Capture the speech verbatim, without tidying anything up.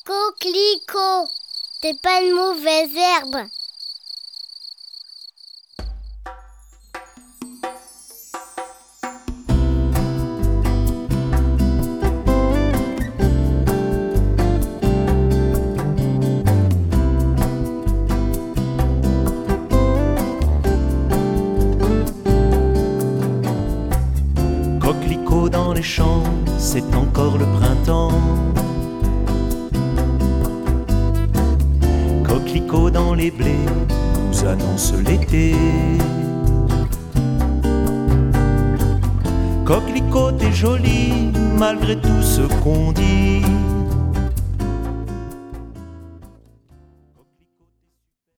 Coquelicot, c'est pas une mauvaise herbe. Coquelicot dans les champs, c'est encore le printemps. Coquelicot dans les blés, nous annonce l'été. Coquelicot, t'es joli, malgré tout ce qu'on dit.